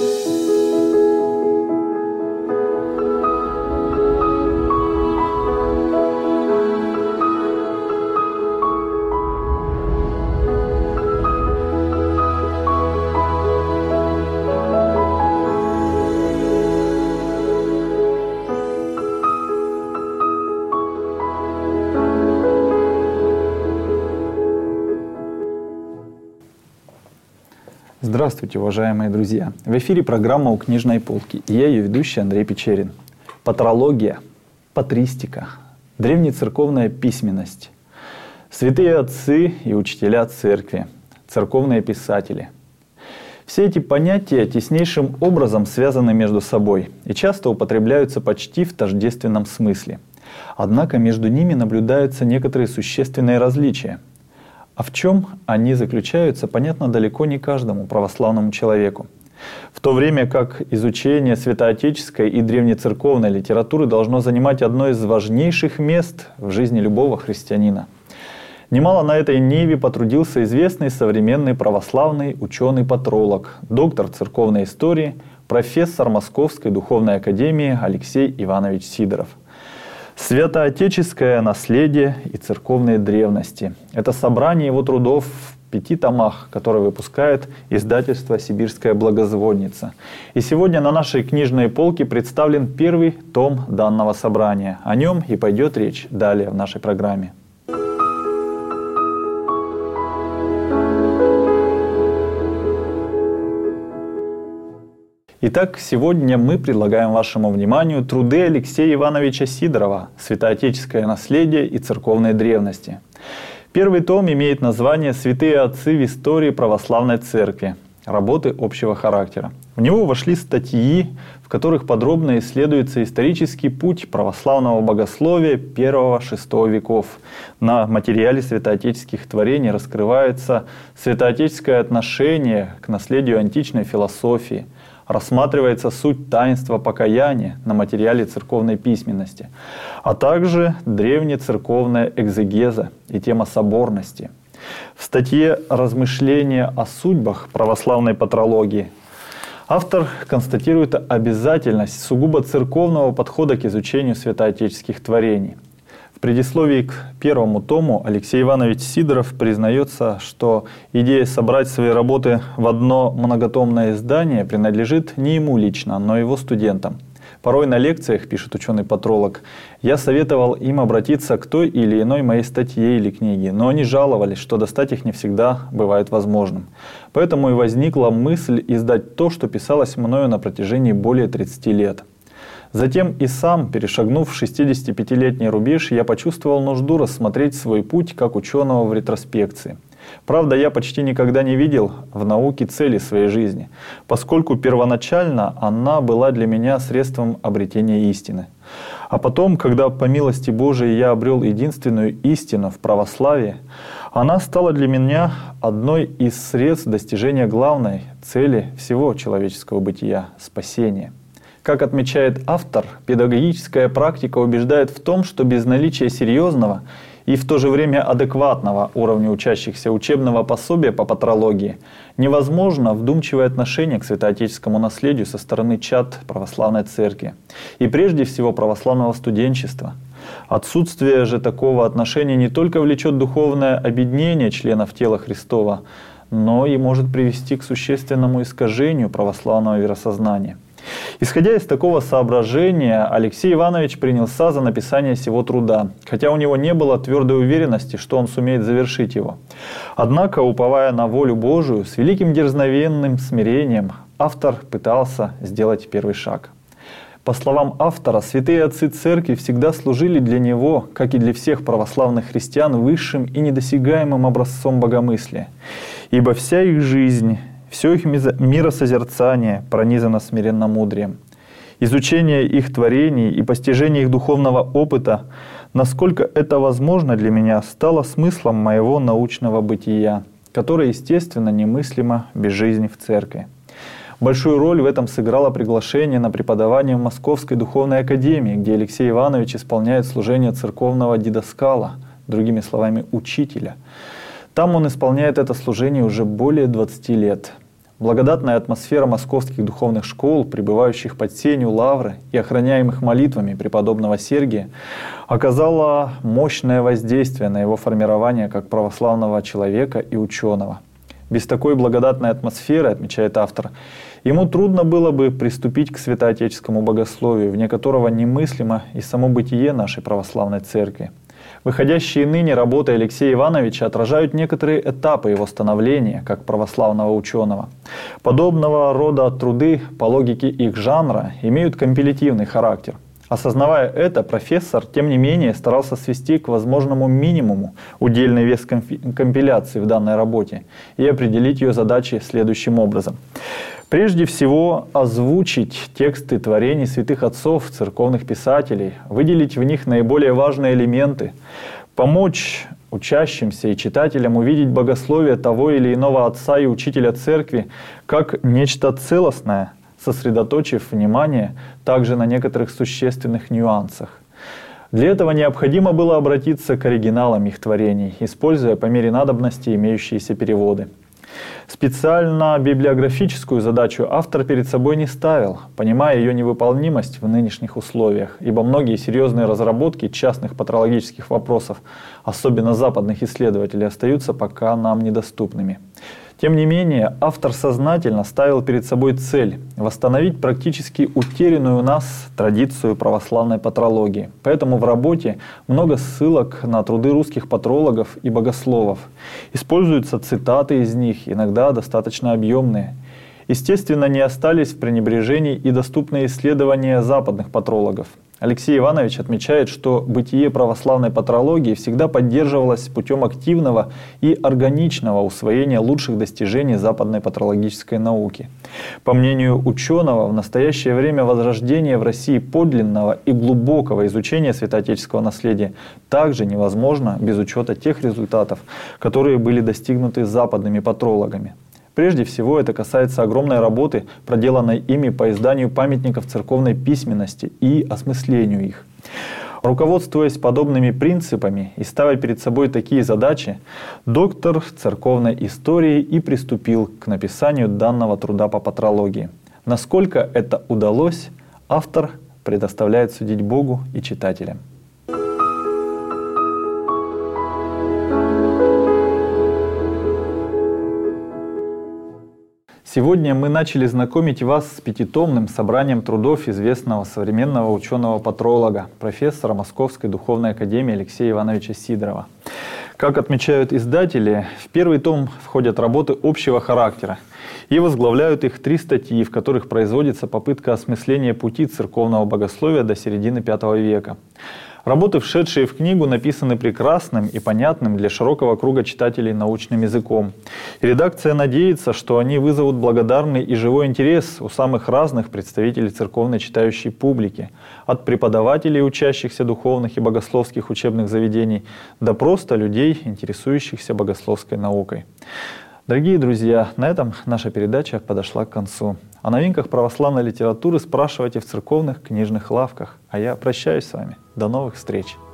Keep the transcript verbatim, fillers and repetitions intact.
Здравствуйте, уважаемые друзья! В эфире программа «У книжной полки» и я ее ведущий Андрей Печерин. Патрология, патристика, древнецерковная письменность, святые отцы и учителя церкви, церковные писатели. Все эти понятия теснейшим образом связаны между собой и часто употребляются почти в тождественном смысле. Однако между ними наблюдаются некоторые существенные различия. А в чем они заключаются, понятно далеко не каждому православному человеку. В то время как изучение святоотеческой и древнецерковной литературы должно занимать одно из важнейших мест в жизни любого христианина. Немало на этой ниве потрудился известный современный православный ученый-патролог, доктор церковной истории, профессор Московской духовной академии Алексей Иванович Сидоров. «Святоотеческое наследие и церковные древности» — это собрание его трудов в пяти томах, которые выпускает издательство «Сибирская благозвонница». И сегодня на нашей книжной полке представлен первый том данного собрания. О нем и пойдет речь далее в нашей программе. Итак, сегодня мы предлагаем вашему вниманию труды Алексея Ивановича Сидорова «Святоотеческое наследие и церковные древности». Первый том имеет название «Святые отцы в истории православной церкви. Работы общего характера». В него вошли статьи, в которых подробно исследуется исторический путь православного богословия первого-шестого веков. На материале святоотеческих творений раскрывается святоотеческое отношение к наследию античной философии. Рассматривается суть таинства покаяния на материале церковной письменности, а также древнецерковная экзегеза и тема соборности. В статье «Размышления о судьбах православной патрологии» автор констатирует обязательность сугубо церковного подхода к изучению святоотеческих творений. В предисловии к первому тому Алексей Иванович Сидоров признается, что идея собрать свои работы в одно многотомное издание принадлежит не ему лично, но его студентам. Порой на лекциях, пишет ученый-патролог, я советовал им обратиться к той или иной моей статье или книге, но они жаловались, что достать их не всегда бывает возможным. Поэтому и возникла мысль издать то, что писалось мною на протяжении более тридцати лет. Затем и сам, перешагнув шестидесятипятилетний рубеж, я почувствовал нужду рассмотреть свой путь как ученого в ретроспекции. Правда, я почти никогда не видел в науке цели своей жизни, поскольку первоначально она была для меня средством обретения истины. А потом, когда по милости Божией я обрел единственную истину в православии, она стала для меня одной из средств достижения главной цели всего человеческого бытия – спасения. Как отмечает автор, педагогическая практика убеждает в том, что без наличия серьезного и в то же время адекватного уровня учащихся учебного пособия по патрологии невозможно вдумчивое отношение к святоотеческому наследию со стороны чад православной церкви и прежде всего православного студенчества. Отсутствие же такого отношения не только влечет духовное обеднение членов тела Христова, но и может привести к существенному искажению православного веросознания. Исходя из такого соображения, Алексей Иванович принялся за написание сего труда, хотя у него не было твердой уверенности, что он сумеет завершить его. Однако, уповая на волю Божию, с великим дерзновенным смирением автор пытался сделать первый шаг. По словам автора, святые отцы церкви всегда служили для него, как и для всех православных христиан, высшим и недосягаемым образцом богомыслия, ибо вся их жизнь, все их миросозерцание пронизано смиренномудрием. Изучение их творений и постижение их духовного опыта, насколько это возможно для меня, стало смыслом моего научного бытия, которое, естественно, немыслимо без жизни в церкви. Большую роль в этом сыграло приглашение на преподавание в Московской духовной академии, где Алексей Иванович исполняет служение церковного дидаскала, другими словами, учителя. Там он исполняет это служение уже более двадцати лет. Благодатная атмосфера московских духовных школ, пребывающих под сенью лавры и охраняемых молитвами преподобного Сергия, оказала мощное воздействие на его формирование как православного человека и ученого. Без такой благодатной атмосферы, отмечает автор, ему трудно было бы приступить к святоотеческому богословию, вне которого немыслимо и само бытие нашей православной церкви. Выходящие ныне работы Алексея Ивановича отражают некоторые этапы его становления как православного ученого. Подобного рода труды по логике их жанра имеют компилятивный характер. Осознавая это, профессор, тем не менее, старался свести к возможному минимуму удельный вес компиляции в данной работе и определить ее задачи следующим образом. Прежде всего, озвучить тексты творений святых отцов, церковных писателей, выделить в них наиболее важные элементы, помочь учащимся и читателям увидеть богословие того или иного отца и учителя церкви как нечто целостное, сосредоточив внимание также на некоторых существенных нюансах. Для этого необходимо было обратиться к оригиналам их творений, используя по мере надобности имеющиеся переводы. Специально библиографическую задачу автор перед собой не ставил, понимая ее невыполнимость в нынешних условиях, ибо многие серьезные разработки частных патрологических вопросов, особенно западных исследователей, остаются пока нам недоступными. Тем не менее, автор сознательно ставил перед собой цель – восстановить практически утерянную у нас традицию православной патрологии. Поэтому в работе много ссылок на труды русских патрологов и богословов. Используются цитаты из них, иногда достаточно объемные. Естественно, не остались в пренебрежении и доступные исследования западных патрологов. Алексей Иванович отмечает, что бытие православной патрологии всегда поддерживалось путем активного и органичного усвоения лучших достижений западной патрологической науки. По мнению ученого, в настоящее время возрождение в России подлинного и глубокого изучения святоотеческого наследия также невозможно без учета тех результатов, которые были достигнуты западными патрологами. Прежде всего, это касается огромной работы, проделанной ими по изданию памятников церковной письменности и осмыслению их. Руководствуясь подобными принципами и ставя перед собой такие задачи, доктор церковной истории и приступил к написанию данного труда по патрологии. Насколько это удалось, автор предоставляет судить Богу и читателям. Сегодня мы начали знакомить вас с пятитомным собранием трудов известного современного ученого-патролога, профессора Московской духовной академии Алексея Ивановича Сидорова. Как отмечают издатели, в первый том входят работы общего характера и возглавляют их три статьи, в которых производится попытка осмысления пути церковного богословия до середины пятого века. Работы, вшедшие в книгу, написаны прекрасным и понятным для широкого круга читателей научным языком. И редакция надеется, что они вызовут благодарный и живой интерес у самых разных представителей церковной читающей публики, от преподавателей, учащихся духовных и богословских учебных заведений, до просто людей, интересующихся богословской наукой. Дорогие друзья, на этом наша передача подошла к концу. О новинках православной литературы спрашивайте в церковных книжных лавках. А я прощаюсь с вами. До новых встреч!